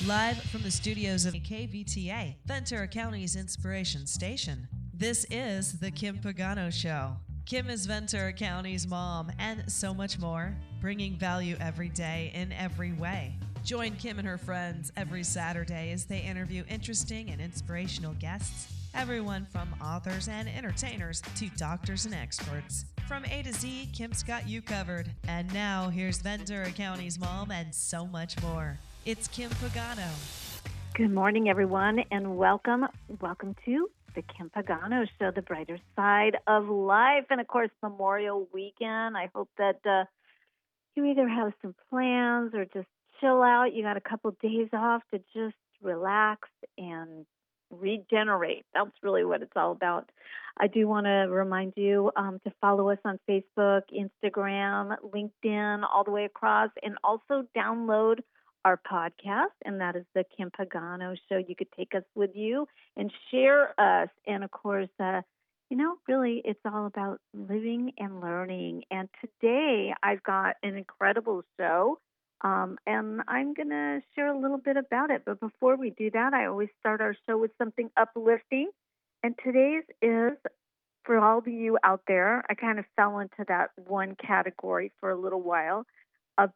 Live from the studios of KVTA, Ventura County's inspiration station, this is The Kim Pagano Show. Kim is Ventura County's mom and so much more, bringing value every day in every way. Join Kim and her friends every Saturday as they interview interesting and inspirational guests, everyone from authors and entertainers to doctors and experts. From A to Z, Kim's got you covered. And now, here's Ventura County's mom and so much more. It's Kim Pagano. Good morning, everyone, and welcome to the Kim Pagano Show, the brighter side of life. And, of course, Memorial Weekend. I hope that you either have some plans or just chill out. You got a couple of days off to just relax and regenerate. That's really what it's all about. I do want to remind you to follow us on Facebook, Instagram, LinkedIn, all the way across, and also download our podcast, and that is the Kim Pagano Show. You could take us with you and share us. And of course, really it's all about living and learning. And today I've got an incredible show, and I'm going to share a little bit about it. But before we do that, I always start our show with something uplifting. And today's is, for all of you out there, I kind of fell into that one category for a little while, of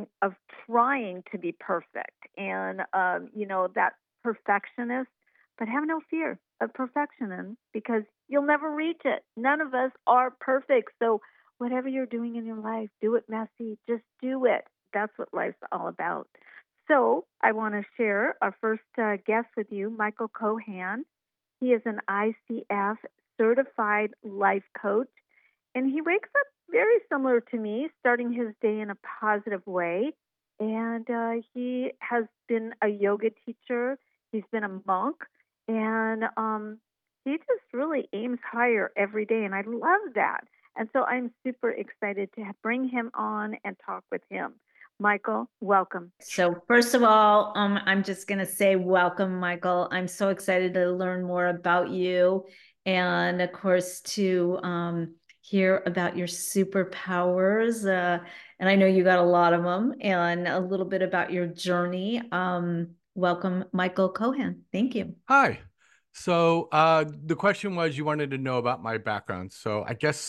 trying to be perfect and, that perfectionist, but have no fear of perfectionism because you'll never reach it. None of us are perfect. So whatever you're doing in your life, do it messy, just do it. That's what life's all about. So I want to share our first guest with you, Michael Cohan. He is an ICF certified life coach, and he wakes up very similar to me, starting his day in a positive way. And he has been a yoga teacher. He's been a monk. And he just really aims higher every day. And I love that. And so I'm super excited to bring him on and talk with him. Michael, welcome. So first of all, I'm just going to say welcome, Michael. I'm so excited to learn more about you. And of course, to hear about your superpowers. And I know you got a lot of them, and a little bit about your journey. Welcome, Michael Cohan. Thank you. Hi. So the question was, you wanted to know about my background. So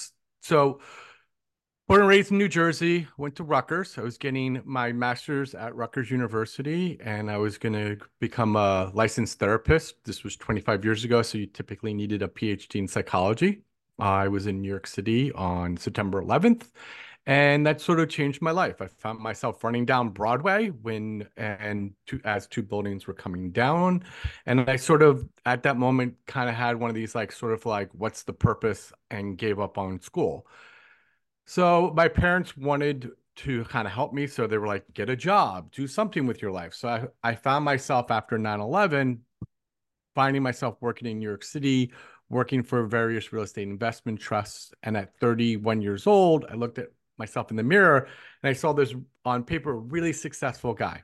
born and raised in New Jersey, went to Rutgers. I was getting my master's at Rutgers University, and I was going to become a licensed therapist. This was 25 years ago, so you typically needed a PhD in psychology. I was in New York City on September 11th, and that sort of changed my life. I found myself running down Broadway as two buildings were coming down. And I sort of, at that moment, kind of had one of these what's the purpose, and gave up on school. So my parents wanted to kind of help me. So they were like, get a job, do something with your life. So I found myself after 9/11, finding myself working in New York City, working for various real estate investment trusts. And at 31 years old, I looked at myself in the mirror and I saw this, on paper, really successful guy.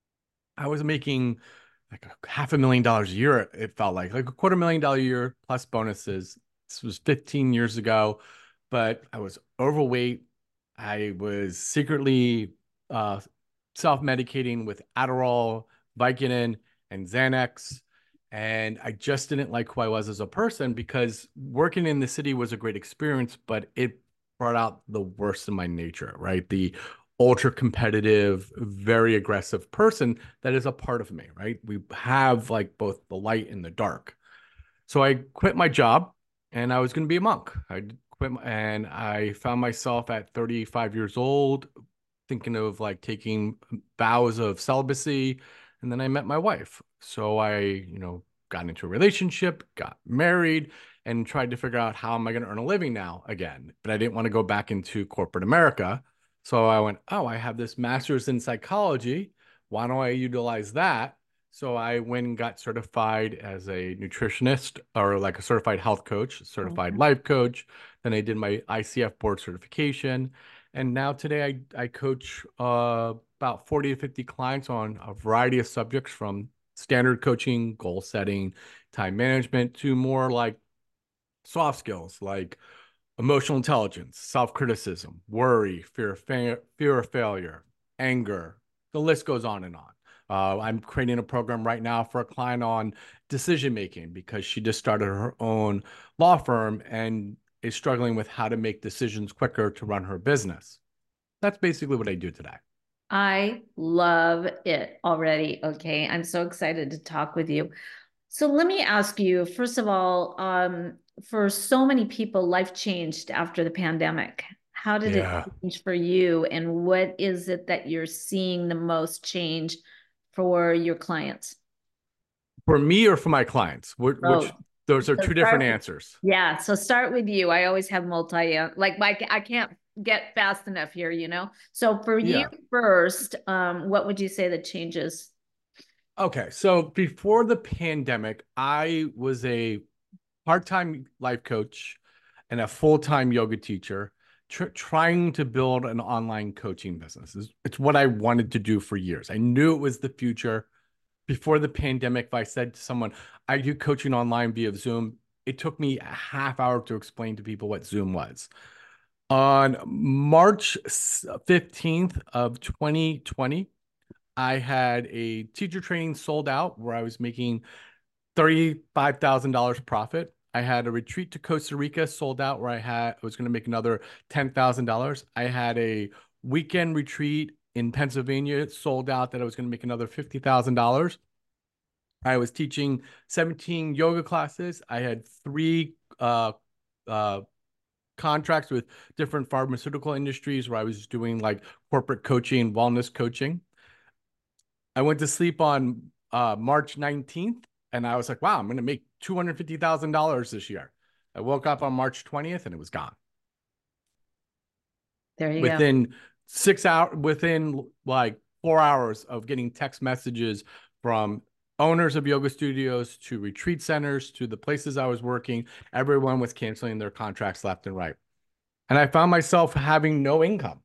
I was making like $500,000 a year. It felt like $250,000 a year plus bonuses. This was 15 years ago, but I was overweight. I was secretly self-medicating with Adderall, Vicodin, and Xanax. And I just didn't like who I was as a person, because working in the city was a great experience, but it brought out the worst in my nature, right? The ultra competitive, very aggressive person that is a part of me, right? We have both the light and the dark. So I quit my job, and I was going to be a monk. I quit, and I found myself at 35 years old thinking of taking vows of celibacy. And then I met my wife. So I, got into a relationship, got married, and tried to figure out, how am I going to earn a living now again? But I didn't want to go back into corporate America. So I went, I have this master's in psychology. Why don't I utilize that? So I went and got certified as a nutritionist, or a certified health coach, certified life coach. Then I did my ICF board certification. And now today I coach about 40 to 50 clients on a variety of subjects, from standard coaching, goal setting, time management, to more soft skills like emotional intelligence, self-criticism, worry, fear of failure, anger. The list goes on and on. I'm creating a program right now for a client on decision making because she just started her own law firm and is struggling with how to make decisions quicker to run her business. That's basically what I do today. I love it already. Okay. I'm so excited to talk with you. So let me ask you, first of all, for so many people, life changed after the pandemic. How did it Yeah. change for you? And what is it that you're seeing the most change for your clients? For me or for my clients, which Oh, those are so two different start, answers. yeah. So start with you. I always have like I can't get fast enough here, you know? So for you Yeah. first, what would you say the changes? Okay. So before the pandemic, I was a part-time life coach and a full-time yoga teacher trying to build an online coaching business. It's what I wanted to do for years. I knew it was the future. Before the pandemic, if I said to someone, I do coaching online via Zoom, it took me a half hour to explain to people what Zoom was. On March 15th of 2020, I had a teacher training sold out where I was making $35,000 profit. I had a retreat to Costa Rica sold out where I was going to make another $10,000. I had a weekend retreat in Pennsylvania sold out that I was going to make another $50,000. I was teaching 17 yoga classes. I had three uh, contracts with different pharmaceutical industries where I was doing like corporate coaching, wellness coaching. I went to sleep on March 19th and I was like, wow, I'm going to make $250,000 this year. I woke up on March 20th and it was gone. There you go. Within 6 hours, within like 4 hours of getting text messages from owners of yoga studios to retreat centers to the places I was working, everyone was canceling their contracts left and right. And I found myself having no income.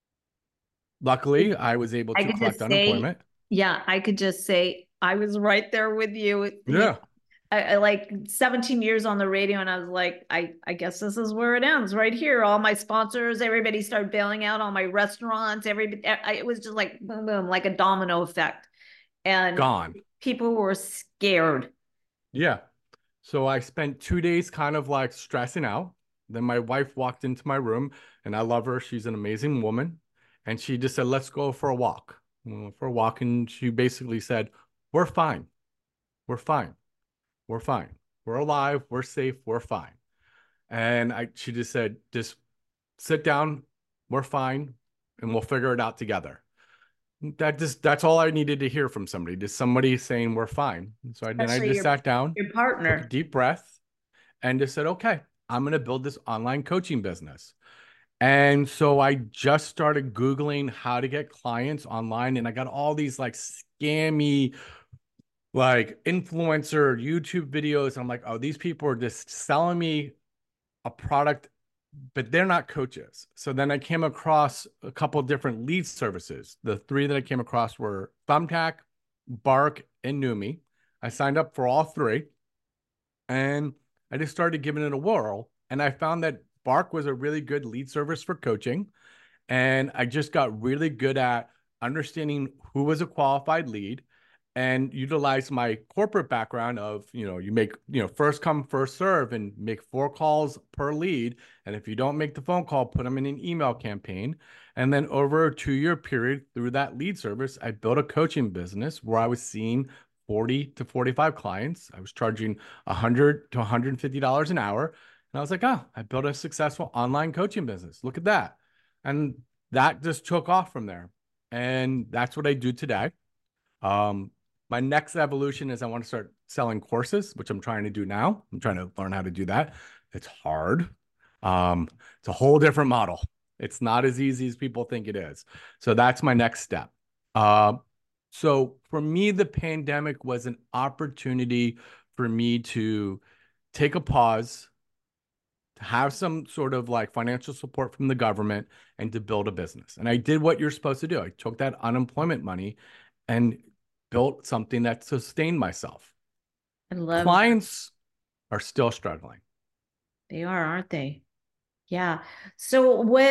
Luckily, I was able I to could collect just say, unemployment. yeah, I could just say I was right there with you. Yeah. I like 17 years on the radio, and I was like, I guess this is where it ends right here. All my sponsors, everybody started bailing out. All my restaurants, it was just like boom, boom, like a domino effect, and Gone. people were scared. Yeah. So I spent 2 days kind of like stressing out. Then my wife walked into my room and I love her. She's an amazing woman. And she just said, let's go for a walk. We went for a walk. And she basically said, we're fine. We're fine. We're fine. We're alive. We're safe. We're fine. And she just said, just sit down. We're fine. And we'll figure it out together. That's all I needed to hear from somebody. Just somebody saying we're fine. So then I Especially just sat down, your took a partner. deep breath, and just said, okay, I'm going to build this online coaching business. And so I just started Googling how to get clients online. And I got all these like scammy, like influencer YouTube videos. I'm like, oh, these people are just selling me a product, but they're not coaches. So then I came across a couple of different lead services. The three that I came across were Thumbtack, Bark, and Numi. I signed up for all three. And I just started giving it a whirl. And I found that Bark was a really good lead service for coaching. And I just got really good at understanding who was a qualified lead and utilize my corporate background of, you make, first come, first serve and make 4 calls per lead. And if you don't make the phone call, put them in an email campaign. And then over a 2-year period through that lead service, I built a coaching business where I was seeing 40 to 45 clients. I was charging $100 to $150 an hour. And I was like, oh, I built a successful online coaching business. Look at that. And that just took off from there. And that's what I do today. My next evolution is I want to start selling courses, which I'm trying to do now. I'm trying to learn how to do that. It's hard. It's a whole different model. It's not as easy as people think it is. So that's my next step. So for me, the pandemic was an opportunity for me to take a pause, to have some sort of like financial support from the government and to build a business. And I did what you're supposed to do. I took that unemployment money and built something that sustained myself. I love that. Clients are still struggling. They are, aren't they? Yeah.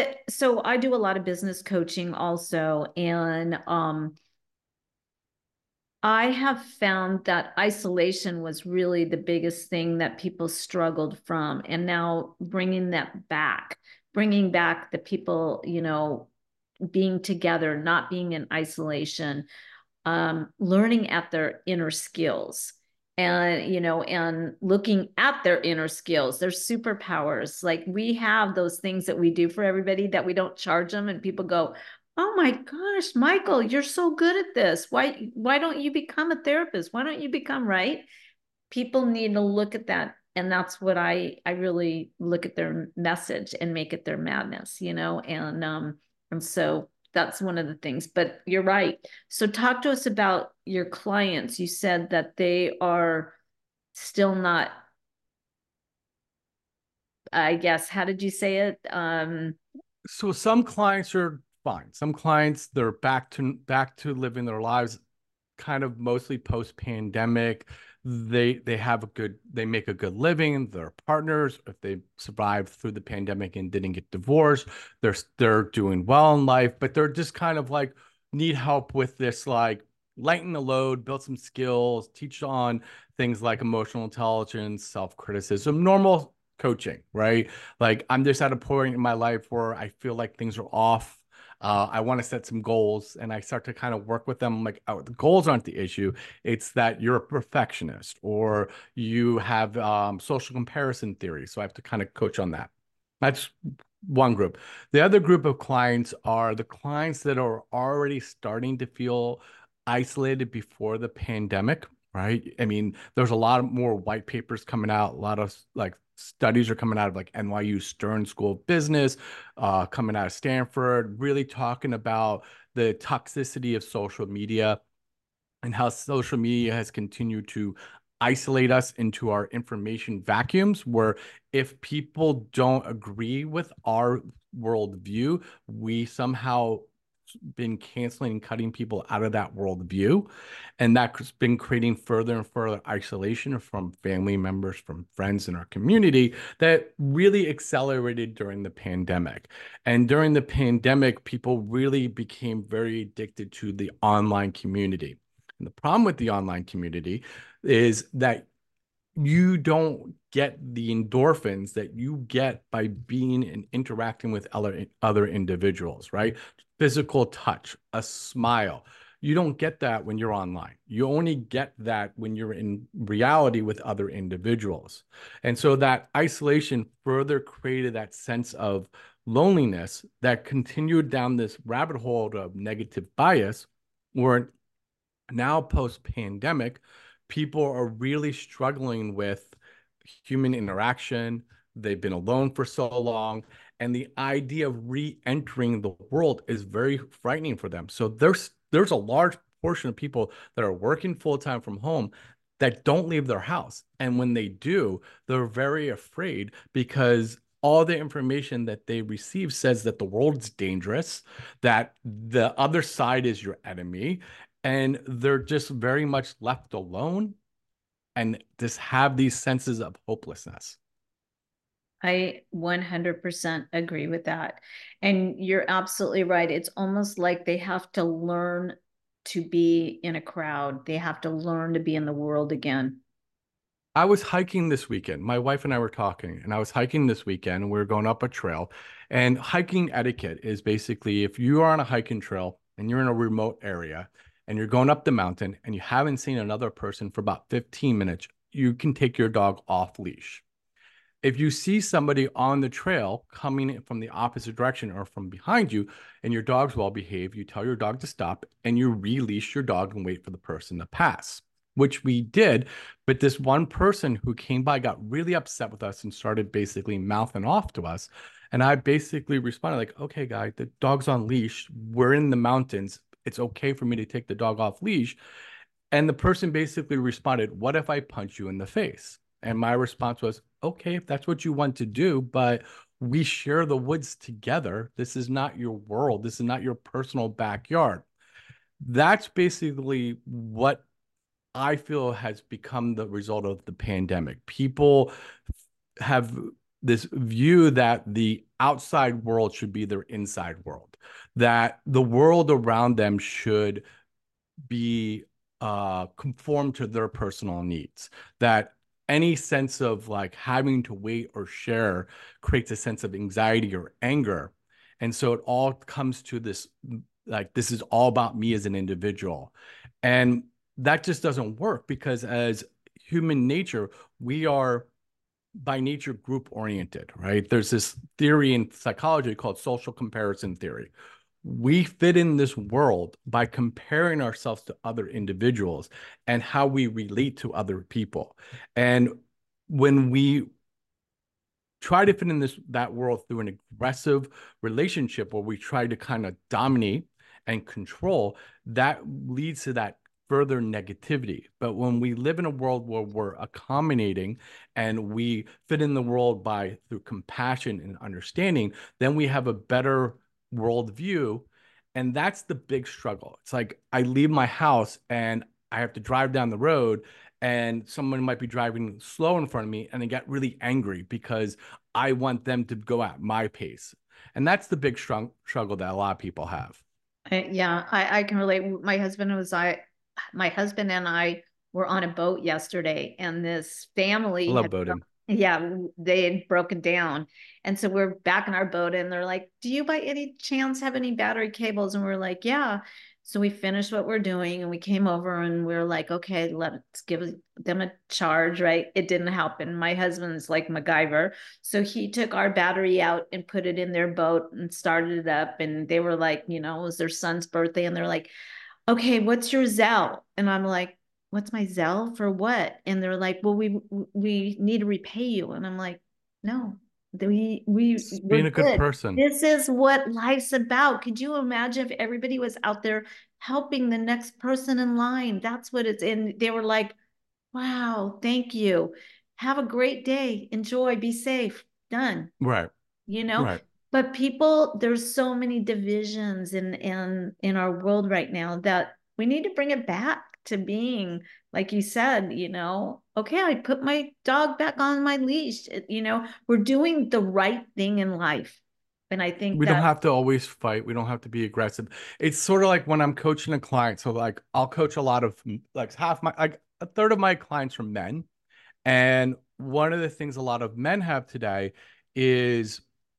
So I do a lot of business coaching also. And I have found that isolation was really the biggest thing that people struggled from. And now bringing back the people, being together, not being in isolation, learning at their inner skills and looking at their inner skills, their superpowers. Like we have those things that we do for everybody that we don't charge them, and people go, oh my gosh, Michael, you're so good at this. Why don't you become a therapist? Why don't you become, right? People need to look at that. And that's what I really look at their message and make it their madness, and so that's one of the things. But you're right. So talk to us about your clients. You said that they are still not, I guess, how did you say it? So some clients are fine. Some clients, they're back to living their lives kind of mostly post-pandemic. They make a good living. Their partners, if they survived through the pandemic and didn't get divorced, they're doing well in life, but they're just kind of like need help with this, like lighten the load, build some skills, teach on things like emotional intelligence, self-criticism, normal coaching, right? Like I'm just at a point in my life where I feel like things are off. I want to set some goals, and I start to kind of work with them. I'm like, oh, the goals aren't the issue. It's that you're a perfectionist or you have social comparison theory. So I have to kind of coach on that. That's one group. The other group of clients are the clients that are already starting to feel isolated before the pandemic, right? I mean, there's a lot more white papers coming out, a lot of like studies are coming out of like NYU Stern School of Business, coming out of Stanford, really talking about the toxicity of social media and how social media has continued to isolate us into our information vacuums, where if people don't agree with our worldview, we somehow been canceling and cutting people out of that worldview. And that's been creating further and further isolation from family members, from friends in our community that really accelerated during the pandemic. And during the pandemic, people really became very addicted to the online community. And the problem with the online community is that you don't get the endorphins that you get by being and interacting with other individuals, right? Physical touch, a smile. You don't get that when you're online. You only get that when you're in reality with other individuals. And so that isolation further created that sense of loneliness that continued down this rabbit hole of negative bias, where now post-pandemic, people are really struggling with human interaction. They've been alone for so long, and the idea of re-entering the world is very frightening for them. So there's a large portion of people that are working full-time from home that don't leave their house. And when they do, they're very afraid because all the information that they receive says that the world's dangerous, that the other side is your enemy, and they're just very much left alone and just have these senses of hopelessness. I 100% agree with that. And you're absolutely right. It's almost like they have to learn to be in a crowd. They have to learn to be in the world again. I was hiking this weekend. My wife and I were talking, and I was hiking this weekend. We were going up a trail, and hiking etiquette is basically if you are on a hiking trail and you're in a remote area and you're going up the mountain and you haven't seen another person for about 15 minutes, you can take your dog off leash. If you see somebody on the trail coming from the opposite direction or from behind you and your dog's well behaved, you tell your dog to stop and you release your dog and wait for the person to pass, which we did. But this one person who came by got really upset with us and started basically mouthing off to us. And I basically responded like, okay, guy, the dog's on leash. We're in the mountains. It's okay for me to take the dog off leash. And the person basically responded, what if I punch you in the face? And my response was, okay, if that's what you want to do, but we share the woods together. This is not your world. This is not your personal backyard. That's basically what I feel has become the result of the pandemic. People have this view that the outside world should be their inside world, that the world around them should be conform to their personal needs. That any sense of like having to wait or share creates a sense of anxiety or anger. And so it all comes to this, like, this is all about me as an individual. And that just doesn't work, because as human nature, we are by nature group oriented, right? There's this theory in psychology called social comparison theory. We fit in this world by comparing ourselves to other individuals and how we relate to other people. And when we try to fit in that world through an aggressive relationship where we try to kind of dominate and control, that leads to that further negativity. But when we live in a world where we're accommodating and we fit in the world by through compassion and understanding, then we have a better worldview. And that's the big struggle. It's like I leave my house and I have to drive down the road, and someone might be driving slow in front of me, and I get really angry because I want them to go at my pace. And that's the big struggle that a lot of people have. Yeah, I can relate. My husband and I were on a boat yesterday, and this I family love boating. yeah, they had broken down. And so we're back in our boat, and they're like, do you by any chance have any battery cables? And we're like, yeah. So we finished what we're doing and we came over and we're like, okay, let's give them a charge, right? It didn't help. And my husband's like MacGyver. So he took our battery out and put it in their boat and started it up. And they were like, it was their son's birthday. And they're like, okay, what's your Zelle? And I'm like, what's my Zelle for what? And they're like, well, we need to repay you. And I'm like, no, Being we're a good good. person. This is what life's about. Could you imagine if everybody was out there helping the next person in line? That's what it's in. They were like, wow, thank you. Have a great day. Enjoy, be safe. Done. Right. You know, Right. but people, there's so many divisions in our world right now that we need to bring it back to being, like you said, okay, I put my dog back on my leash. We're doing the right thing in life. And I think We don't that, have to always fight. We don't have to be aggressive. It's sort of like when I'm coaching a client. So like I'll coach a lot of, like, a third of my clients are men. And one of the things a lot of men have today is,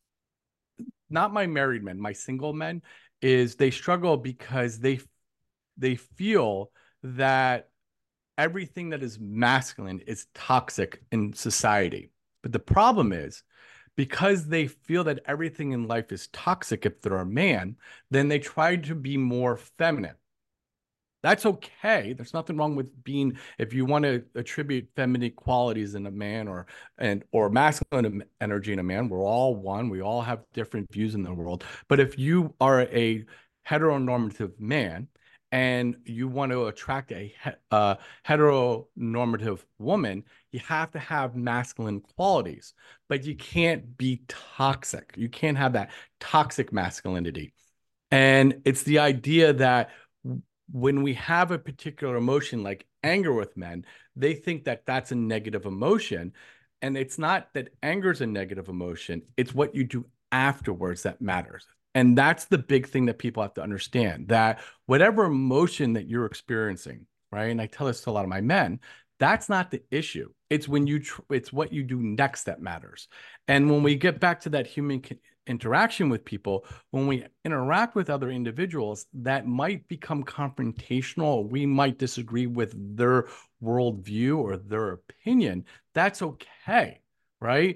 not my married men, my single men, is they struggle because they feel that everything that is masculine is toxic in society. But the problem is, because they feel that everything in life is toxic if they're a man, then they try to be more feminine. That's okay. There's nothing wrong with being, if you want to attribute feminine qualities in a man or masculine energy in a man, we're all one. We all have different views in the world. But if you are a heteronormative man and you want to attract a heteronormative woman, you have to have masculine qualities, but you can't be toxic. You can't have that toxic masculinity. And it's the idea that when we have a particular emotion like anger with men, they think that that's a negative emotion. And it's not that anger is a negative emotion, it's what you do afterwards that matters. And that's the big thing that people have to understand, that whatever emotion that you're experiencing, right? And I tell this to a lot of my men, that's not the issue. It's it's what you do next that matters. And when we get back to that human interaction with people, when we interact with other individuals that might become confrontational, we might disagree with their worldview or their opinion, that's okay, right?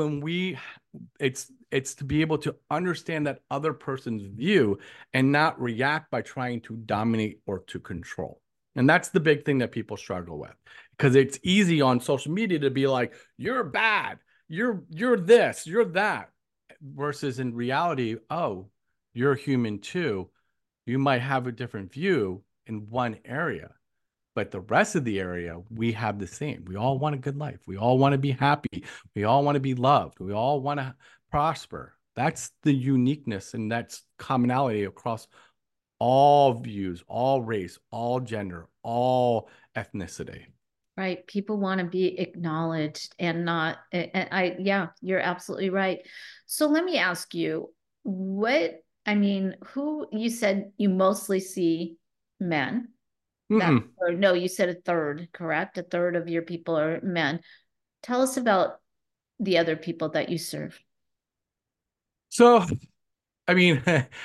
It's to be able to understand that other person's view and not react by trying to dominate or to control. And that's the big thing that people struggle with, because it's easy on social media to be like, you're bad, you're this, you're that, versus in reality, oh, you're human too. You might have a different view in one area, but the rest of the area, we have the same. We all want a good life. We all want to be happy. We all want to be loved. We all want to prosper. That's the uniqueness, and that's commonality across all views, all race, all gender, all ethnicity. right, people want to be acknowledged and not, yeah, you're absolutely right. So let me ask you, who you said you mostly see men. That, Mm-mm. or no, you said a third, correct? A third of your people are men. Tell us about the other people that you serve. So, I mean,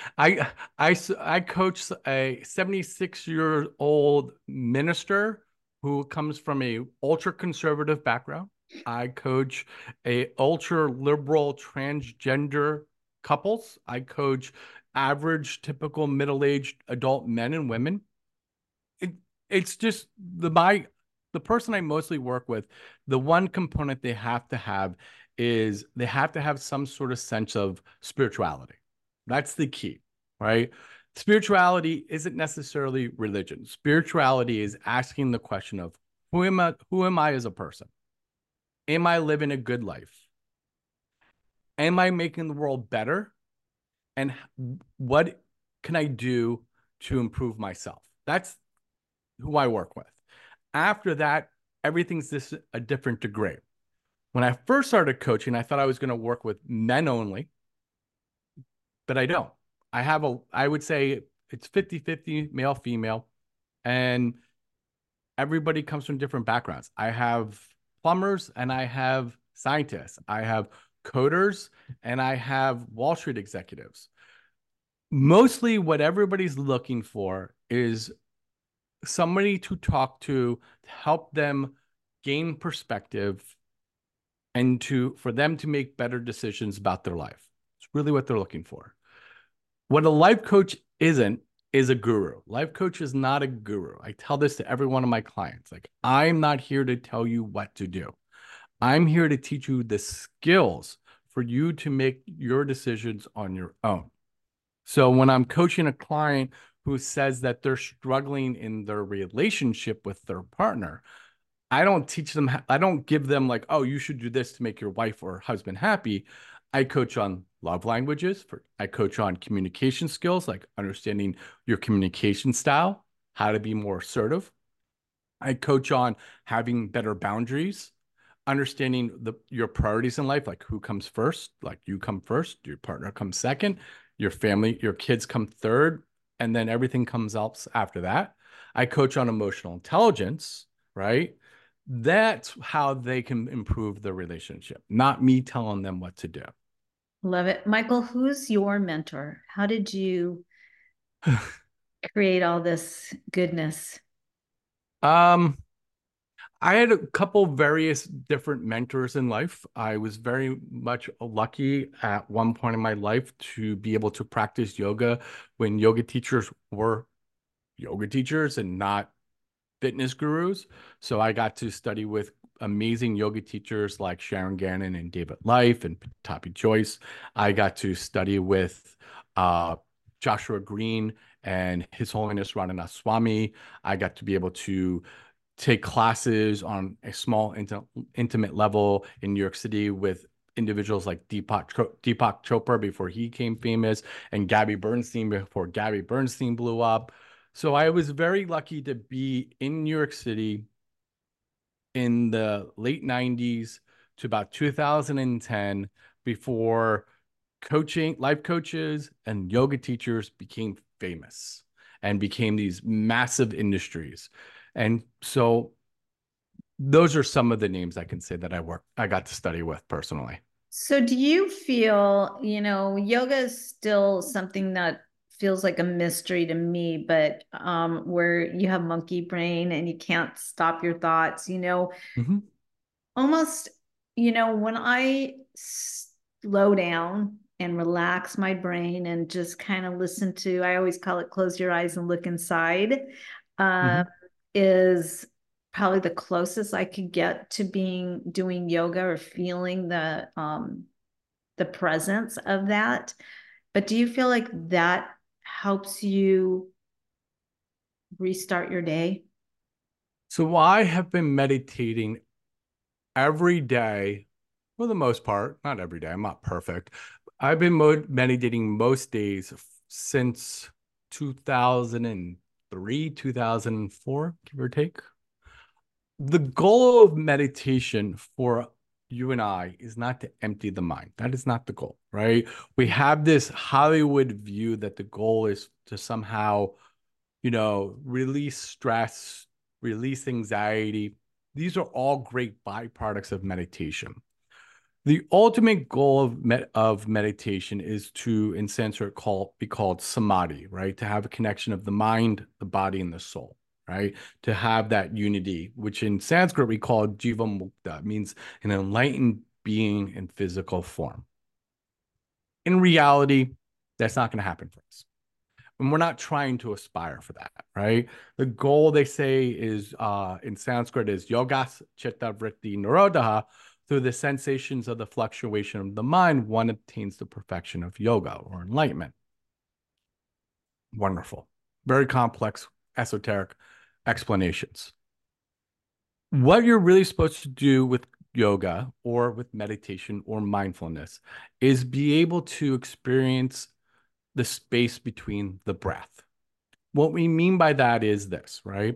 I coach a 76-year-old minister who comes from a ultra conservative background. I coach a ultra liberal transgender couples. I coach average, typical middle-aged adult men and women. It, it's just the person I mostly work with, the one component they have to have is they have to have some sort of sense of spirituality. That's the key, right? Spirituality isn't necessarily religion. Spirituality is asking the question of who am I as a person? Am I living a good life? Am I making the world better? And what can I do to improve myself? That's who I work with. After that, everything's this a different degree. When I first started coaching, I thought I was going to work with men only, but I don't. I would say it's 50-50 male, female, and everybody comes from different backgrounds. I have plumbers and I have scientists. I have coders and I have Wall Street executives. Mostly what everybody's looking for is somebody to talk to help them gain perspective and for them to make better decisions about their life. It's really what they're looking for. What a life coach isn't is a guru. Life coach is not a guru. I tell this to every one of my clients. Like, I'm not here to tell you what to do. I'm here to teach you the skills for you to make your decisions on your own. So when I'm coaching a client who says that they're struggling in their relationship with their partner, I don't teach them, I don't give them like, oh, you should do this to make your wife or husband happy. I coach on love languages. I coach on communication skills, like understanding your communication style, how to be more assertive. I coach on having better boundaries, understanding your priorities in life, like who comes first, like you come first, your partner comes second, your family, your kids come third, and then everything comes else after that. I coach on emotional intelligence, right? That's how they can improve the relationship, not me telling them what to do. Love it. Michael, who's your mentor? How did you create all this goodness? Um, I had a couple various different mentors in life. I was very much lucky at one point in my life to be able to practice yoga when yoga teachers were yoga teachers and not fitness gurus. So I got to study with amazing yoga teachers like Sharon Gannon and David Life and Tapi Joyce. I got to study with Joshua Green and His Holiness Radhanath Swami. I got to be able to take classes on a small intimate level in New York City with individuals like Deepak Chopra before he became famous and Gabby Bernstein before Gabby Bernstein blew up. So I was very lucky to be in New York City in the late 90s to about 2010 before life coaches and yoga teachers became famous and became these massive industries. And so those are some of the names I can say that I got to study with personally. So do you feel, yoga is still something that feels like a mystery to me, but where you have monkey brain and you can't stop your thoughts, Mhm. almost, when I slow down and relax my brain and just kind of listen to, I always call it close your eyes and look inside, uh, Mhm. is probably the closest I could get to doing yoga or feeling the presence of that. But do you feel like that helps you restart your day? So I have been meditating every day for the most part, not every day. I'm not perfect. I've been meditating most days since 2003, 2004, give or take. The goal of meditation for you and I is not to empty the mind. That is not the goal, right? We have this Hollywood view that the goal is to somehow release stress, release anxiety. These are all great byproducts of meditation. The ultimate goal of meditation is to, in Sanskrit, be called samadhi, right? To have a connection of the mind, the body, and the soul, right? To have that unity, which in Sanskrit we call jiva mukta, means an enlightened being in physical form. In reality, that's not going to happen for us. And we're not trying to aspire for that, right? The goal, they say, is in Sanskrit is yogas chitta vritti nirodha. Through the sensations of the fluctuation of the mind, one obtains the perfection of yoga or enlightenment. Wonderful. Very complex, esoteric explanations. What you're really supposed to do with yoga or with meditation or mindfulness is be able to experience the space between the breath. What we mean by that is this, right?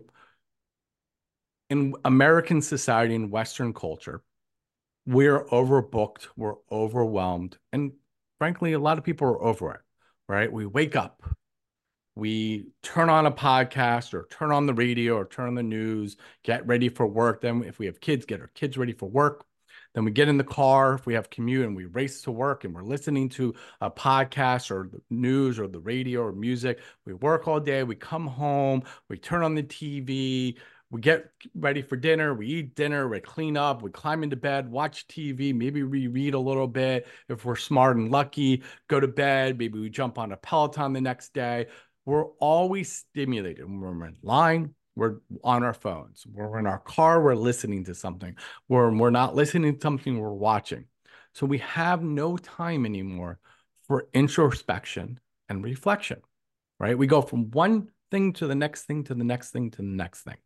In American society and Western culture, we're overbooked, we're overwhelmed, and frankly, a lot of people are over it, right? We wake up, we turn on a podcast or turn on the radio or turn on the news, get ready for work. Then if we have kids, get our kids ready for work. Then we get in the car if we have commute and we race to work and we're listening to a podcast or the news or the radio or music. We work all day, we come home, we turn on the TV, we get ready for dinner, we eat dinner, we clean up, we climb into bed, watch TV, maybe we read a little bit. If we're smart and lucky, go to bed, maybe we jump on a Peloton the next day. We're always stimulated. When we're in line, we're on our phones. When we're in our car, we're listening to something. When we're not listening to something, we're watching. So we have no time anymore for introspection and reflection, right? We go from one thing to the next thing to the next thing to the next thing.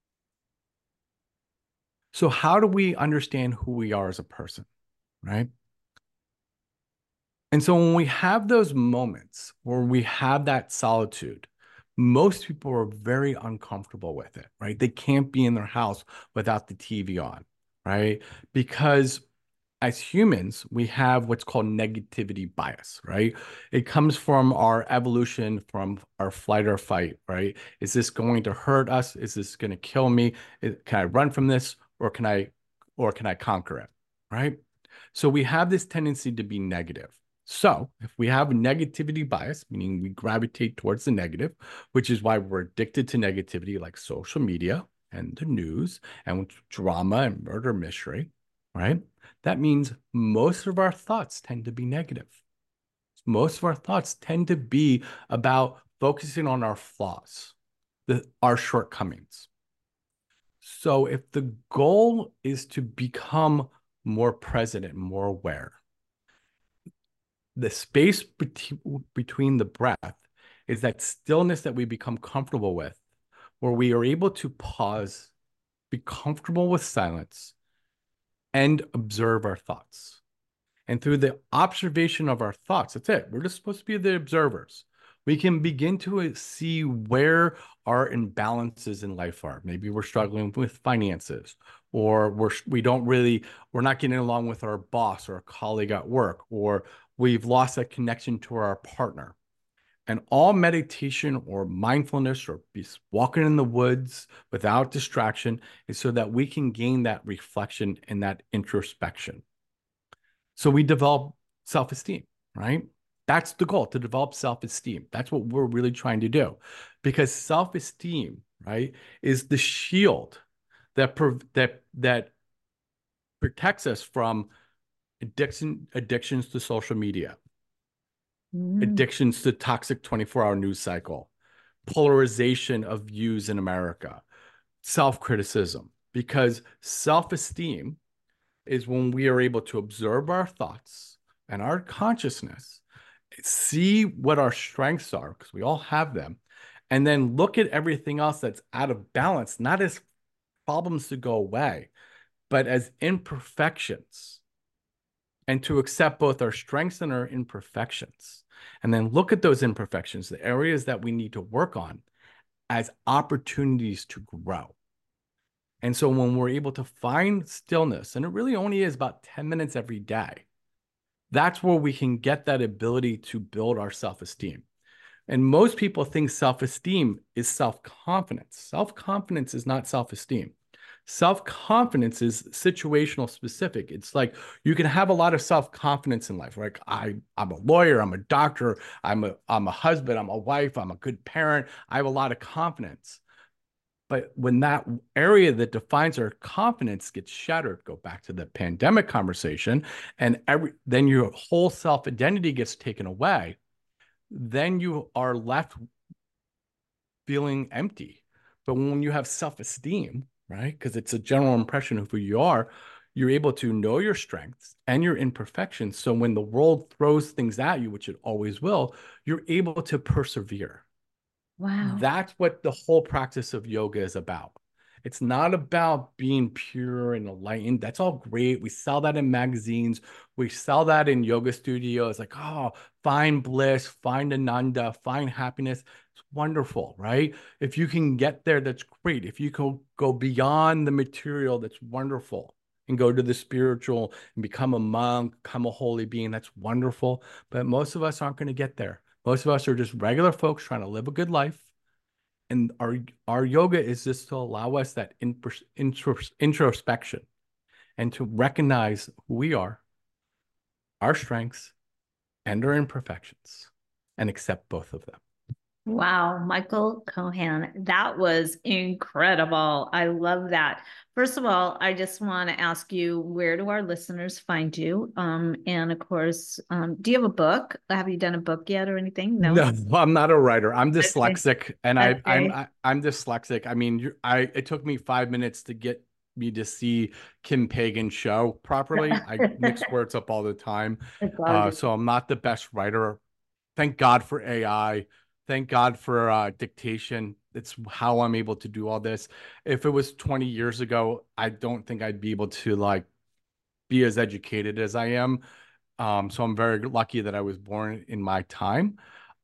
So how do we understand who we are as a person, right? And so when we have those moments where we have that solitude, most people are very uncomfortable with it, right? They can't be in their house without the TV on, right? Because as humans, we have what's called negativity bias, right? It comes from our evolution, from our flight or fight, right? Is this going to hurt us? Is this going to kill me? Can I run from this, or can I conquer it, right? So we have this tendency to be negative. So if we have a negativity bias, meaning we gravitate towards the negative, which is why we're addicted to negativity like social media and the news and drama and murder mystery, right? That means most of our thoughts tend to be negative. Most of our thoughts tend to be about focusing on our flaws, our shortcomings. So if the goal is to become more present and more aware, the space between the breath is that stillness that we become comfortable with, where we are able to pause, be comfortable with silence, and observe our thoughts. And through the observation of our thoughts, that's it. We're just supposed to be the observers. We can begin to see where our imbalances in life are. Maybe we're struggling with finances, or we're not getting along with our boss or a colleague at work, or we've lost a connection to our partner. And all meditation or mindfulness or walking in the woods without distraction is so that we can gain that reflection and that introspection. So we develop self-esteem, right? That's the goal, to develop self-esteem. That's what we're really trying to do, because self-esteem, right, is the shield that protects us from addictions to social media, addictions to toxic 24-hour news cycle, polarization of views in America, self-criticism, because self-esteem is when we are able to observe our thoughts and our consciousness, see what our strengths are, because we all have them, and then look at everything else that's out of balance, not as problems to go away, but as imperfections, and to accept both our strengths and our imperfections, and then look at those imperfections, the areas that we need to work on, as opportunities to grow. And so when we're able to find stillness, and it really only is about 10 minutes every day, that's where we can get that ability to build our self-esteem. And most people think self-esteem is self-confidence. Self-confidence is not self-esteem. Self-confidence is situational specific. It's like you can have a lot of self-confidence in life. Like I'm a lawyer, I'm a doctor, I'm a husband, I'm a wife, I'm a good parent. I have a lot of confidence. But when that area that defines our confidence gets shattered, go back to the pandemic conversation, and then your whole self-identity gets taken away, then you are left feeling empty. But when you have self-esteem, right, because it's a general impression of who you are, you're able to know your strengths and your imperfections. So when the world throws things at you, which it always will, you're able to persevere. Wow. That's what the whole practice of yoga is about. It's not about being pure and enlightened. That's all great. We sell that in magazines. We sell that in yoga studios. Like, oh, find bliss, find ananda, find happiness. It's wonderful, right? If you can get there, that's great. If you can go beyond the material, that's wonderful. And go to the spiritual and become a monk, become a holy being, that's wonderful. But most of us aren't going to get there. Most of us are just regular folks trying to live a good life. And our yoga is just to allow us that introspection and to recognize who we are, our strengths, and our imperfections, and accept both of them. Wow, Michael Cohen, that was incredible. I love that. First of all, I just want to ask you, where do our listeners find you? And of course, do you have a book? Have you done a book yet or anything? No, I'm not a writer. I'm dyslexic, Okay. and Okay. I'm dyslexic. I mean, it took me 5 minutes to get me to see Kim Pagan's show properly. I mix words up all the time, It's all good. so I'm not the best writer. Thank God for AI. Thank God for dictation. It's how I'm able to do all this. If it was 20 years ago, I don't think I'd be able to like be as educated as I am. So I'm very lucky that I was born in my time.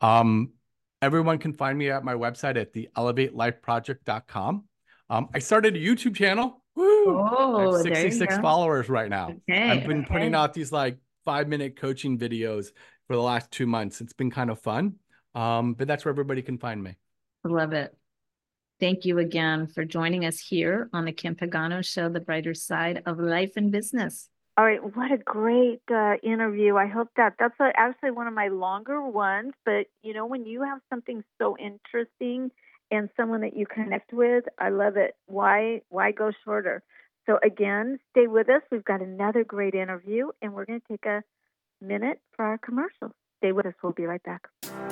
Everyone can find me at my website at theelevatelifeproject.com. I started a YouTube channel. Woo! I have Oh, there you 66 go. followers right now. Okay. I've been putting Okay. out these like 5-minute coaching videos for the last 2 months. It's been kind of fun. But that's where everybody can find me. Love it. Thank you again for joining us here on the Kim Pagano Show, the brighter side of life and business. All right, what a great interview. I hope that's actually one of my longer ones. But, you know, when you have something so interesting and someone that you connect with, I love it. Why go shorter? So, again, stay with us. We've got another great interview, and we're going to take a minute for our commercial. Stay with us. We'll be right back.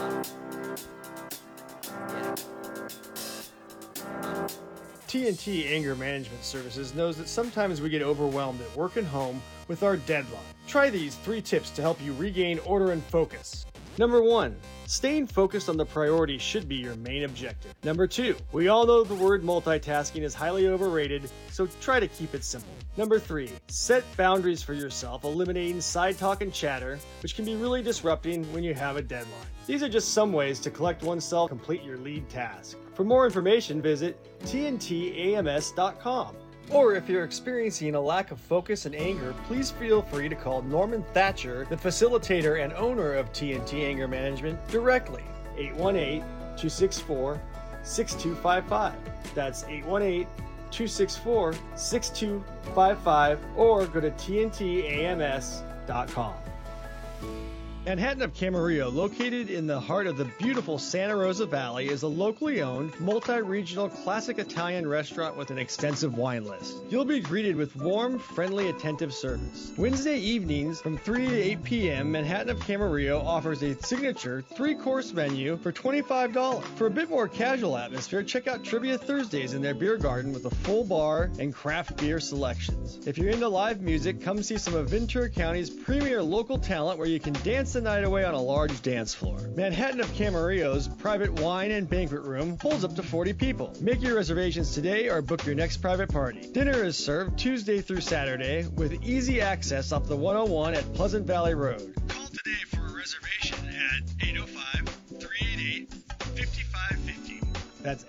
TNT Anger Management Services knows that sometimes we get overwhelmed at work and home with our deadline. Try these 3 tips to help you regain order and focus. Number 1, staying focused on the priority should be your main objective. Number 2, we all know the word multitasking is highly overrated, so try to keep it simple. Number 3, set boundaries for yourself, eliminating side talk and chatter, which can be really disrupting when you have a deadline. These are just some ways to collect oneself, complete your lead task. For more information, visit tntams.com. Or if you're experiencing a lack of focus and anger, please feel free to call Norman Thatcher, the facilitator and owner of TNT Anger Management, directly. 818-264-6255. That's 818-264-6255, or go to tntams.com. Manhattan of Camarillo, located in the heart of the beautiful Santa Rosa Valley, is a locally owned, multi-regional classic Italian restaurant with an extensive wine list. You'll be greeted with warm, friendly, attentive service. Wednesday evenings from 3 to 8 p.m., Manhattan of Camarillo offers a signature 3-course menu for $25. For a bit more casual atmosphere, check out Trivia Thursdays in their beer garden with a full bar and craft beer selections. If you're into live music, come see some of Ventura County's premier local talent where you can dance the night away on a large dance floor. Manhattan of Camarillo's private wine and banquet room holds up to 40 people. Make your reservations today or book your next private party. Dinner is served Tuesday through Saturday with easy access off the 101 at Pleasant Valley Road. Call today for a reservation at 805-388-5550. That's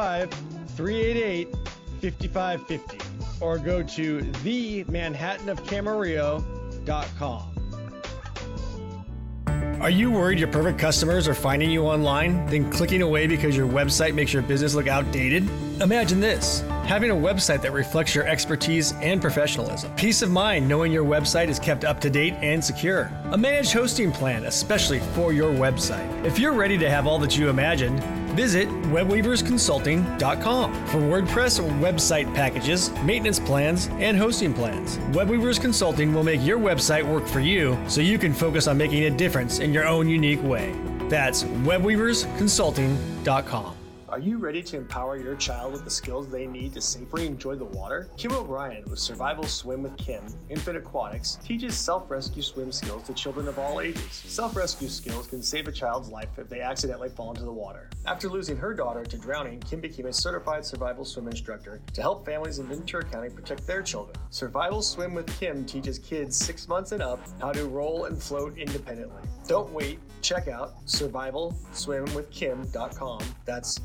805-388-5550. Or go to themanhattanofcamarillo.com. Are you worried your perfect customers are finding you online, then clicking away because your website makes your business look outdated? Imagine this: having a website that reflects your expertise and professionalism. Peace of mind knowing your website is kept up to date and secure. A managed hosting plan, especially for your website. If you're ready to have all that you imagined, visit webweaversconsulting.com for WordPress website packages, maintenance plans, and hosting plans. Webweavers Consulting will make your website work for you so you can focus on making a difference in your own unique way. That's webweaversconsulting.com. Are you ready to empower your child with the skills they need to safely enjoy the water? Kim O'Brien with Survival Swim with Kim, Infant Aquatics, teaches self-rescue swim skills to children of all ages. Self-rescue skills can save a child's life if they accidentally fall into the water. After losing her daughter to drowning, Kim became a certified survival swim instructor to help families in Ventura County protect their children. Survival Swim with Kim teaches kids 6 months and up how to roll and float independently. Don't wait. Check out survivalswimwithkim.com. That's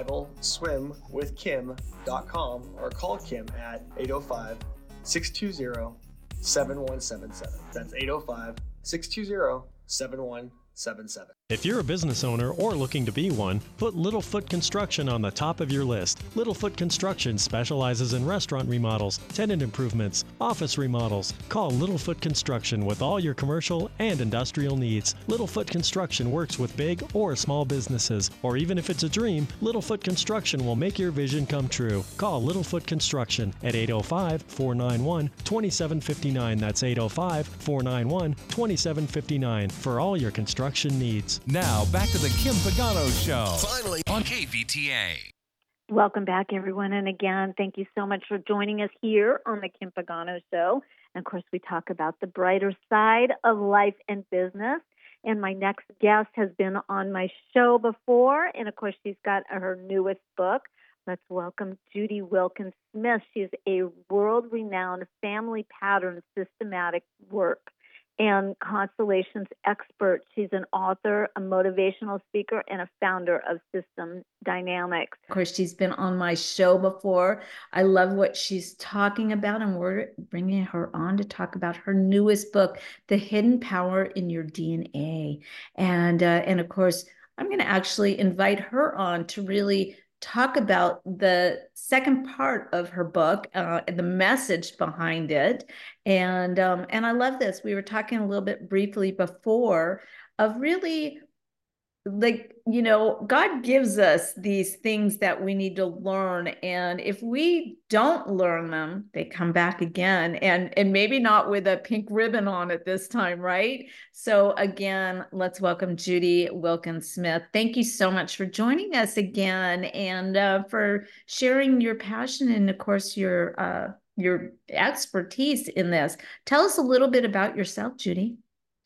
survivalswimwithkim.com, or call Kim at 805-620-7177. That's 805-620-7177. If you're a business owner or looking to be one, put Littlefoot Construction on the top of your list. Littlefoot Construction specializes in restaurant remodels, tenant improvements, office remodels. Call Littlefoot Construction with all your commercial and industrial needs. Littlefoot Construction works with big or small businesses, or even if it's a dream, Littlefoot Construction will make your vision come true. Call Littlefoot Construction at 805-491-2759. That's 805-491-2759 for all your construction needs. Now, back to the Kim Pagano Show. Finally on KVTA. Welcome back, everyone. And again, thank you so much for joining us here on the Kim Pagano Show. And of course, we talk about the brighter side of life and business. And my next guest has been on my show before. And of course, she's got her newest book. Let's welcome Judy Wilkins Smith. She's a world-renowned family pattern systematic work and constellations expert. She's an author, a motivational speaker, and a founder of System Dynamics. Of course, she's been on my show before. I love what she's talking about, and we're bringing her on to talk about her newest book, The Hidden Power in Your DNA. And of course, I'm going to actually invite her on to really talk about the second part of her book, and the message behind it. And I love this. We were talking a little bit briefly before of really, like, you know, God gives us these things that we need to learn. And if we don't learn them, they come back again, and maybe not with a pink ribbon on it this time, right? So again, let's welcome Judy Wilkins Smith. Thank you so much for joining us again, and for sharing your passion and, of course, your expertise in this. Tell us a little bit about yourself, Judy.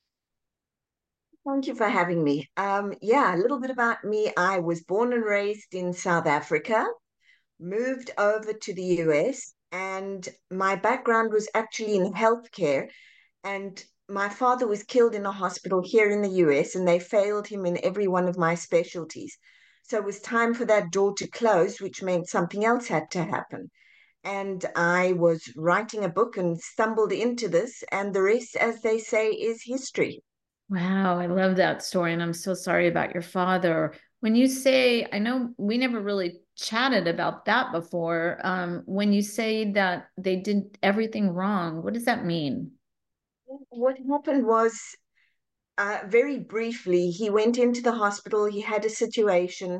Thank you for having me. Yeah, a little bit about me. I was born and raised in South Africa, moved over to the US, and my background was actually in healthcare. And my father was killed in a hospital here in the US, and they failed him in every one of my specialties. So it was time for that door to close, which meant something else had to happen. And I was writing a book and stumbled into this, and the rest, as they say, is history. Wow, I love that story. And I'm so sorry about your father. When you say, I know we never really chatted about that before. When you say that they did everything wrong, what does that mean? What happened was, very briefly, he went into the hospital, he had a situation,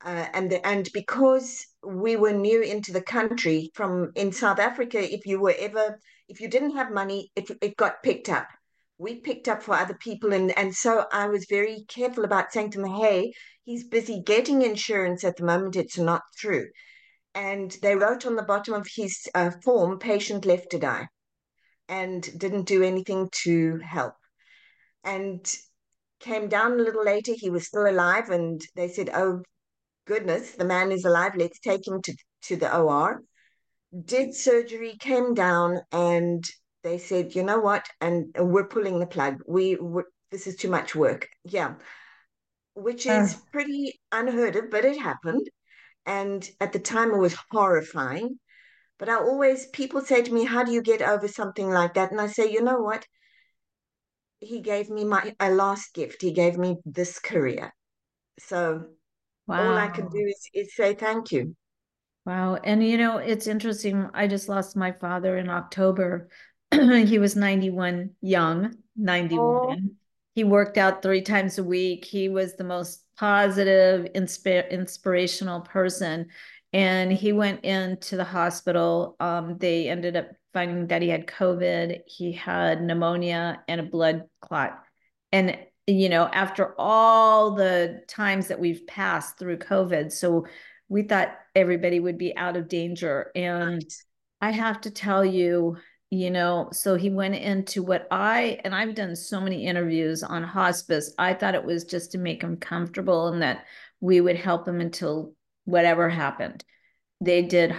and because we were new into the country from in South Africa, if you didn't have money, it got picked up. We picked up for other people. And so I was very careful about saying to them, hey, he's busy getting insurance at the moment. It's not through. And they wrote on the bottom of his form, patient left to die, and didn't do anything to help. And came down a little later, he was still alive. And they said, oh, goodness, the man is alive. Let's take him to the OR. Did surgery, came down, and they said, you know what? And we're pulling the plug. This is too much work. Yeah. Which is pretty unheard of, but it happened. And at the time it was horrifying. But people say to me, how do you get over something like that? And I say, you know what? he gave me a last gift. He gave me this career. So all I can do Wow. is say thank you. Wow. And it's interesting. I just lost my father in October. He was 91, young, Oh, 91. He worked out 3 times a week. He was the most positive, inspirational person. And he went into the hospital. They ended up finding that he had COVID. He had pneumonia and a blood clot. And, after all the times that we've passed through COVID, so we thought everybody would be out of danger. And right. I have to tell you, so he went into and I've done so many interviews on hospice. I thought it was just to make him comfortable and that we would help him until whatever happened. They did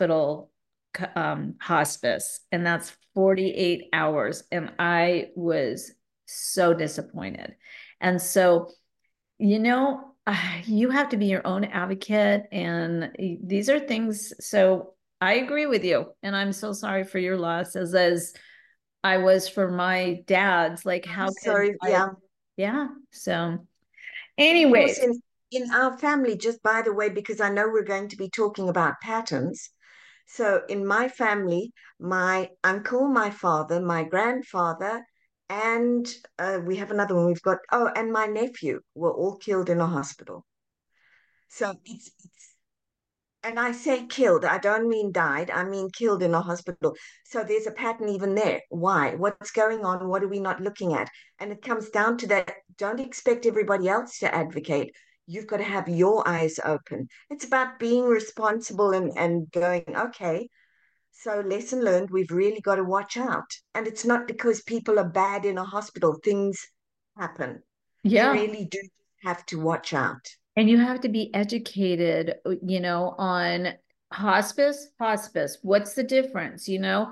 hospice, and that's 48 hours. And I was so disappointed. And so you have to be your own advocate, and these are things. So I agree with you, and I'm so sorry for your loss, as I was for my dad's. Like, I'm how could sorry. I? Yeah. Yeah. So, And of course, anyways, in our family, just by the way, because I know we're going to be talking about patterns. So in my family, my uncle, my father, my grandfather, and we have another one. We've got, oh, and my nephew were all killed in a hospital. So and I say killed, I don't mean died, I mean killed in a hospital. So there's a pattern even there. Why? What's going on? What are we not looking at? And it comes down to that. Don't expect everybody else to advocate. You've got to have your eyes open. It's about being responsible and going, okay, so lesson learned, we've really got to watch out. And it's not because people are bad in a hospital, things happen. You yeah. really do have to watch out. And you have to be educated, on hospice. What's the difference,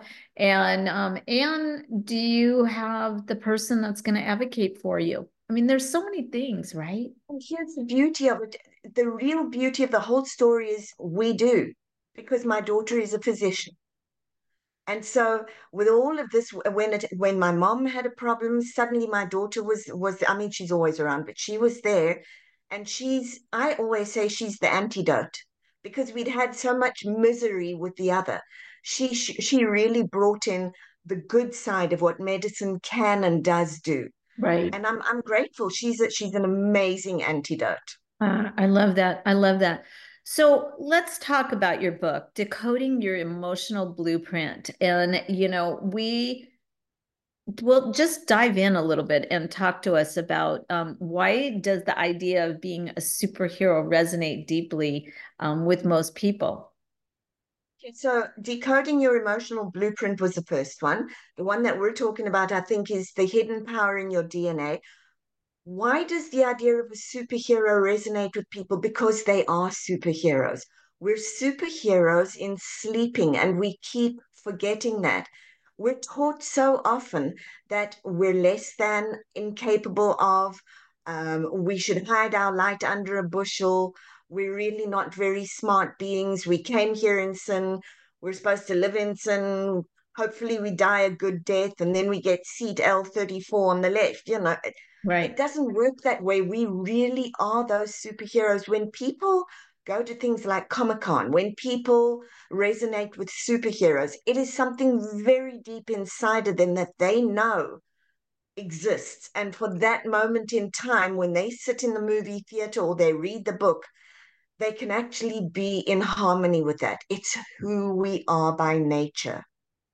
and do you have the person that's going to advocate for you? I mean, there's so many things, right? And here's the beauty of it. The real beauty of the whole story is we do, because my daughter is a physician. And so with all of this, when my mom had a problem, suddenly my daughter was I mean, she's always around, but she was there. And I always say she's the antidote because we'd had so much misery with the other. She really brought in the good side of what medicine can and does do. Right. And I'm grateful. She's an amazing antidote. I love that. I love that. So let's talk about your book, Decoding Your Emotional Blueprint. And, we will just dive in a little bit and talk to us about why does the idea of being a superhero resonate deeply with most people? Okay, so decoding your emotional blueprint was the first one. The one that we're talking about, I think, is the hidden power in your DNA. Why does the idea of a superhero resonate with people? Because they are superheroes. We're superheroes in sleeping, and we keep forgetting that. We're taught so often that we're less than, incapable of, we should hide our light under a bushel. We're really not very smart beings. We came here in sin. We're supposed to live in sin. Hopefully, we die a good death, and then we get seat L34 on the left. It Right. doesn't work that way. We really are those superheroes. When people go to things like Comic-Con, when people resonate with superheroes, it is something very deep inside of them that they know exists. And for that moment in time, when they sit in the movie theater or they read the book, they can actually be in harmony with that. It's who we are by nature.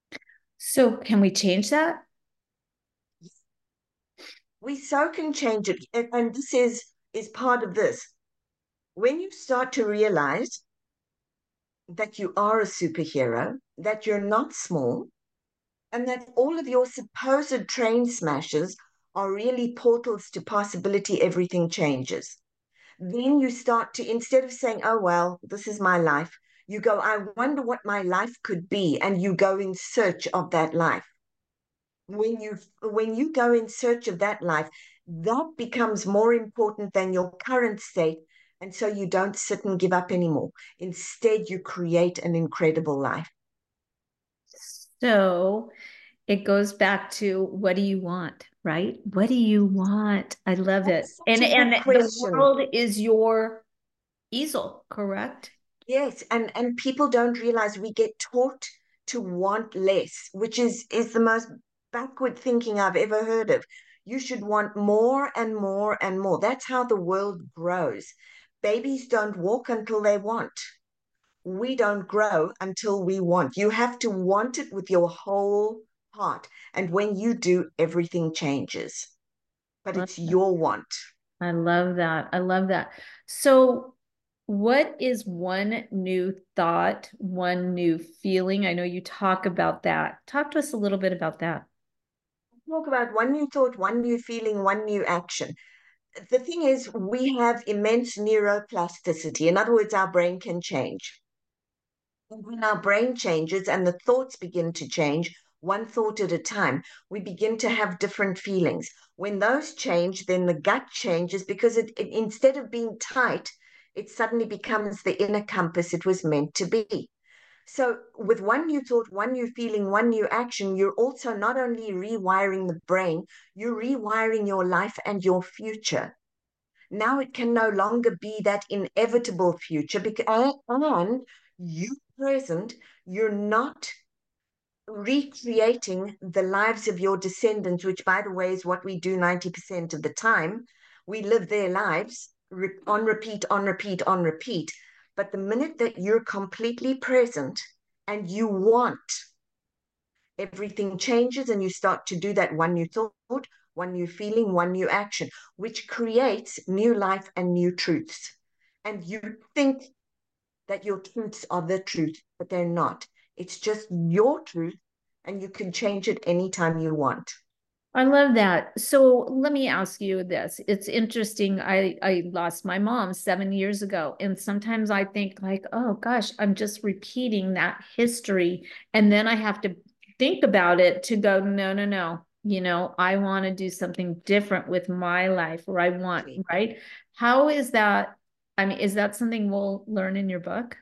So can we change that? We so can change it. And this is part of this. When you start to realize that you are a superhero, that you're not small, and that all of your supposed train smashes are really portals to possibility, everything changes. Then you start to, instead of saying, oh, well, this is my life, you go, I wonder what my life could be. And you go in search of that life. When you go in search of that life, that becomes more important than your current state. And so you don't sit and give up anymore. Instead, you create an incredible life. So it goes back to, what do you want, right? What do you want? I love it. That's such a good The question. world is your easel, correct? Yes, and people don't realize we get taught to want less, which is the most backward thinking I've ever heard of. You should want more and more and more. That's how the world grows. Babies don't walk until they want. We don't grow until we want. You have to want it with your whole heart. And when you do, everything changes. But it's your want. I love that. I love that. So, what is one new thought, one new feeling? I know you talk about that. Talk to us a little bit about that. Talk about one new thought, one new feeling, one new action. The thing is, we have immense neuroplasticity. In other words, our brain can change. And when our brain changes and the thoughts begin to change, one thought at a time, we begin to have different feelings. When those change, then the gut changes because it instead of being tight, it suddenly becomes the inner compass it was meant to be. So, with one new thought, one new feeling, one new action, you're also not only rewiring the brain, you're rewiring your life and your future. Now it can no longer be that inevitable future because, and you present, you're not recreating the lives of your descendants, which, by the way, is what we do 90% of the time. We live their lives on repeat, on repeat, on repeat. But the minute that you're completely present and you want, everything changes and you start to do that one new thought, one new feeling, one new action, which creates new life and new truths. And you think that your truths are the truth, but they're not. It's just your truth, and you can change it anytime you want. I love that. So let me ask you this. It's interesting. I lost my mom 7 years ago. And sometimes I think like, oh gosh, I'm just repeating that history. And then I have to think about it to go, no, no, no. You know, I want to do something different with my life, or I want, right? How is that? I mean, is that something we'll learn in your book?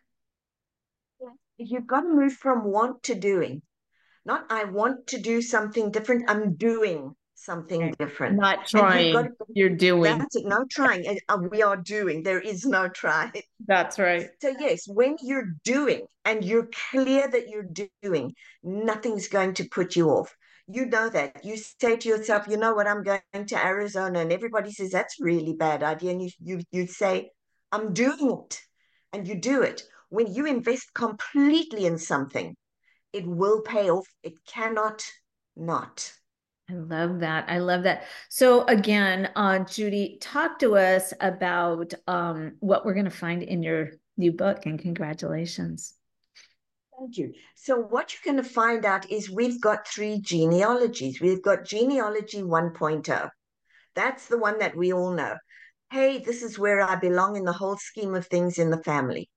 You've got to move from want to doing. Not I want to do something different. I'm doing something different. Not And you've got trying, to, you're doing. that's it. No trying. We are doing. There is no try. That's right. So yes, when you're doing and you're clear that you're doing, nothing's going to put you off. You know that. You say to yourself, you know what, I'm going to Arizona, and everybody says that's really bad idea. And you say, I'm doing it. And you do it. When you invest completely in something, it will pay off. It cannot not. I love that. I love that. So again, Judy, talk to us about what we're going to find in your new book, and congratulations. Thank you. So what you're going to find out is we've got 3 genealogies. We've got genealogy 1.0. That's the one that we all know. Hey, this is where I belong in the whole scheme of things in the family.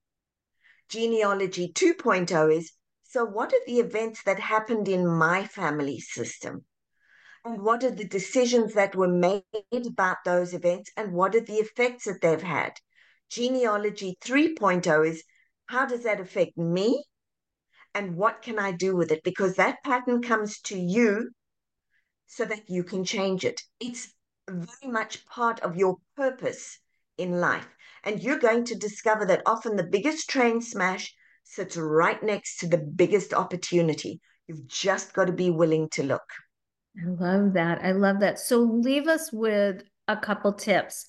Genealogy 2.0 is, so what are the events that happened in my family system? And what are the decisions that were made about those events? And what are the effects that they've had? Genealogy 3.0 is, how does that affect me? And what can I do with it? Because that pattern comes to you so that you can change it. It's very much part of your purpose in life. And you're going to discover that often the biggest train smash sits right next to the biggest opportunity. You've just got to be willing to look. I love that. I love that. So leave us with a couple tips.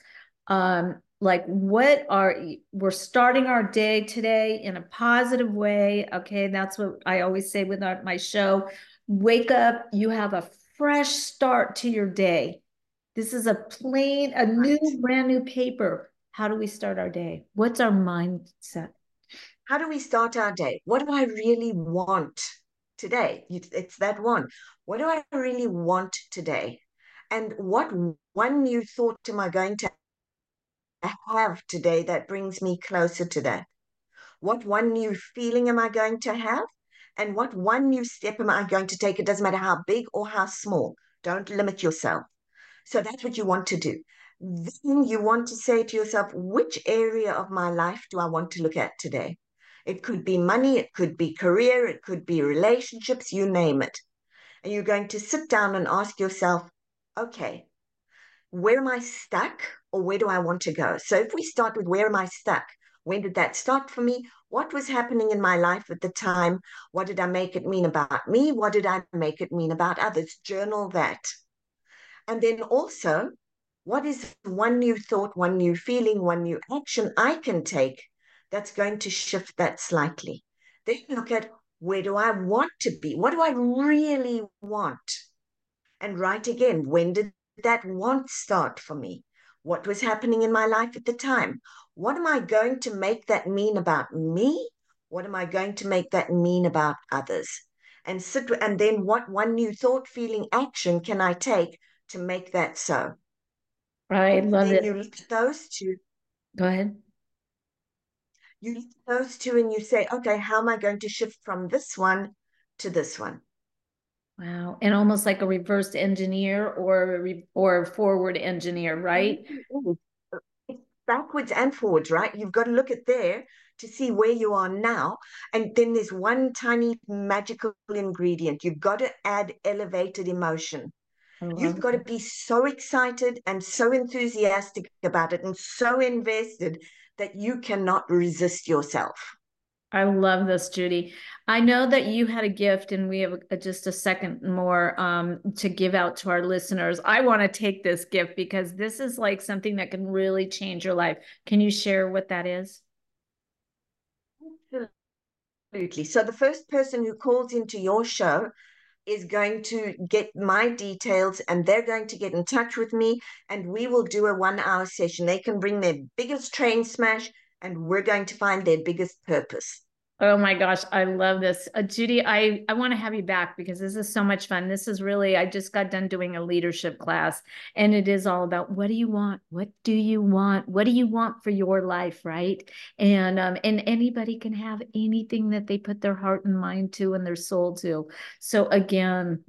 Like we're starting our day today in a positive way. Okay. That's what I always say with my show. Wake up, you have a fresh start to your day. This is a new, brand new paper. How do we start our day? What's our mindset? How do we start our day? What do I really want today? It's that one. What do I really want today? And what one new thought am I going to have today that brings me closer to that? What one new feeling am I going to have? And what one new step am I going to take? It doesn't matter how big or how small. Don't limit yourself. So that's what you want to do. Then you want to say to yourself, which area of my life do I want to look at today? It could be money, it could be career, it could be relationships, you name it. And you're going to sit down and ask yourself, okay, where am I stuck or where do I want to go? So if we start with where am I stuck? When did that start for me? What was happening in my life at the time? What did I make it mean about me? What did I make it mean about others? Journal that. And then also, what is one new thought, one new feeling, one new action I can take that's going to shift that slightly? Then look at where do I want to be? What do I really want? And write again, when did that want start for me? What was happening in my life at the time? What am I going to make that mean about me? What am I going to make that mean about others? And then what one new thought, feeling, action can I take to make that so? I love Then it. you look at those two. Go ahead. You look at those two and you say, okay, how am I going to shift from this one to this one? Wow. And almost like a reverse engineer or forward engineer, right? It's backwards and forwards, right? You've got to look at there to see where you are now. And then there's one tiny magical ingredient. You've got to add elevated emotion. You've got to be so excited and so enthusiastic about it and so invested that you cannot resist yourself. I love this, Judy. I know that you had a gift, and we have just a second more to give out to our listeners. I want to take this gift because this is like something that can really change your life. Can you share what that is? Absolutely. So the first person who calls into your show is going to get my details and they're going to get in touch with me and we will do a 1 hour session. They can bring their biggest train smash and we're going to find their biggest purpose. Oh my gosh, I love this. Judy, I want to have you back because this is so much fun. This is really, I just got done doing a leadership class and it is all about what do you want? What do you want? What do you want for your life, right? And anybody can have anything that they put their heart and mind to and their soul to. So again,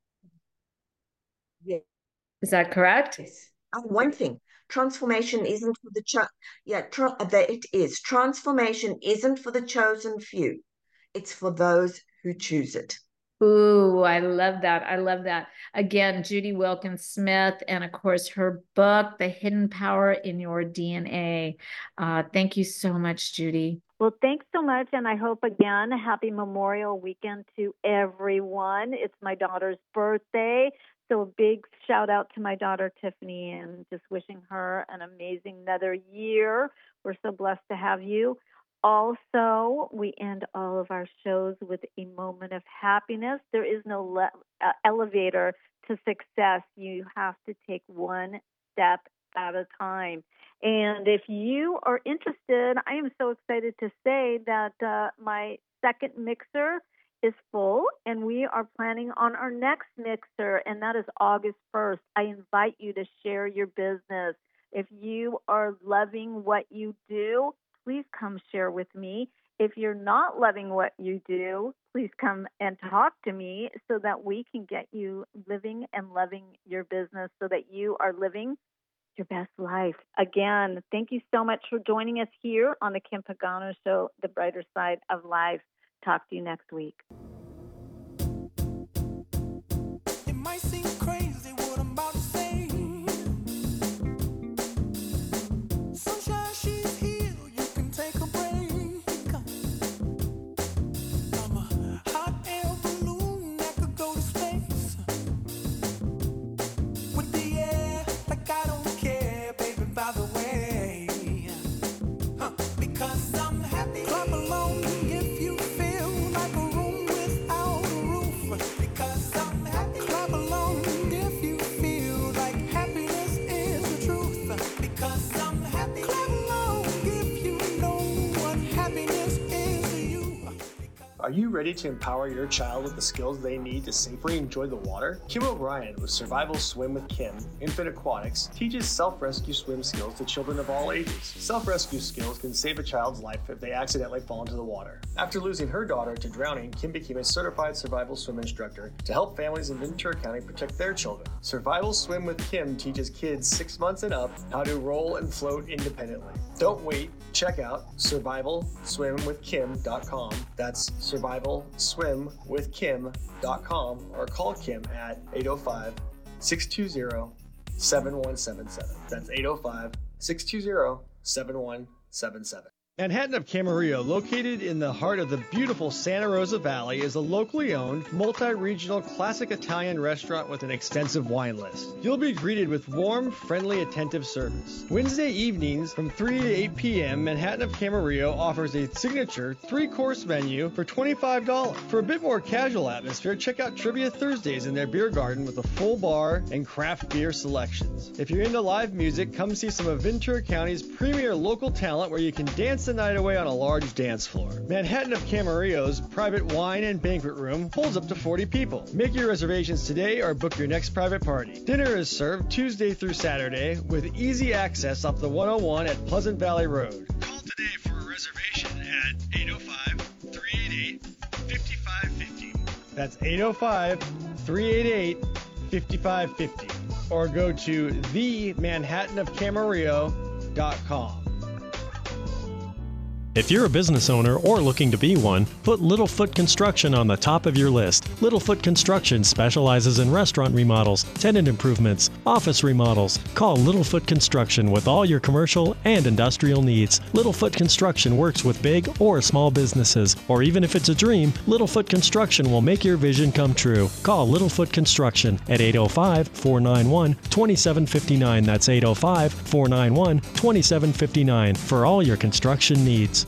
yeah. Is that correct? Yes. One thing, transformation isn't for the it is. Transformation isn't for the chosen few. It's for those who choose it. Ooh, I love that. I love that. Again, Judy Wilkins Smith, and of course, her book, The Hidden Power in Your DNA. Thank you so much, Judy. Well, thanks so much. And I hope, again, happy Memorial Weekend to everyone. It's my daughter's birthday. So a big shout out to my daughter, Tiffany, and just wishing her an amazing another year. We're so blessed to have you. Also, we end all of our shows with a moment of happiness. There is no elevator to success. You have to take one step at a time. And if you are interested, I am so excited to say that my second mixer is full, and we are planning on our next mixer, and that is August 1st. I invite you to share your business. If you are loving what you do, please come share with me. If you're not loving what you do, please come and talk to me so that we can get you living and loving your business so that you are living your best life. Again, thank you so much for joining us here on the Kim Pagano Show, The Brighter Side of Life. Talk to you next week. It might seem crazy what I'm about to say. Sunshine, she's here. You can take a break. I'm a hot air balloon that could go to space. With the air, like I don't care, baby, by the way. Because I'm happy. Clap along if you feel like a room without a roof. Because I'm happy. Clap along if you feel like happiness is the truth. Because I'm happy. Clap along if you know what happiness is to you. Are you ready to empower your child with the skills they need to safely enjoy the water? Kim O'Brien with Survival Swim with Kim, Infant Aquatics, teaches self-rescue swim skills to children of all ages. Self-rescue skills can save a child's life if they accidentally fall into the water. After losing her daughter to drowning, Kim became a certified survival swim instructor to help families in Ventura County protect their children. Survival Swim with Kim teaches kids 6 months and up how to roll and float independently. Don't wait. Check out survivalswimwithkim.com. That's survivalswimwithkim.com or call Kim at 805-620-7177. That's 805-620-7177. Manhattan of Camarillo, located in the heart of the beautiful Santa Rosa Valley, is a locally owned, multi-regional classic Italian restaurant with an extensive wine list. You'll be greeted with warm, friendly, attentive service. Wednesday evenings from 3 to 8 p.m., Manhattan of Camarillo offers a signature 3-course menu for $25. For a bit more casual atmosphere, check out Trivia Thursdays in their beer garden with a full bar and craft beer selections. If you're into live music, come see some of Ventura County's premier local talent where you can dance the night away on a large dance floor. Manhattan of Camarillo's private wine and banquet room holds up to 40 people. Make your reservations today or book your next private party. Dinner is served Tuesday through Saturday with easy access up the 101 at Pleasant Valley Road. Call today for a reservation at 805-388-5550. That's 805-388-5550. Or go to themanhattanofcamarillo.com. If you're a business owner or looking to be one, put Littlefoot Construction on the top of your list. Littlefoot Construction specializes in restaurant remodels, tenant improvements, office remodels. Call Littlefoot Construction with all your commercial and industrial needs. Littlefoot Construction works with big or small businesses, or even if it's a dream, Littlefoot Construction will make your vision come true. Call Littlefoot Construction at 805-491-2759. That's 805-491-2759 for all your construction needs.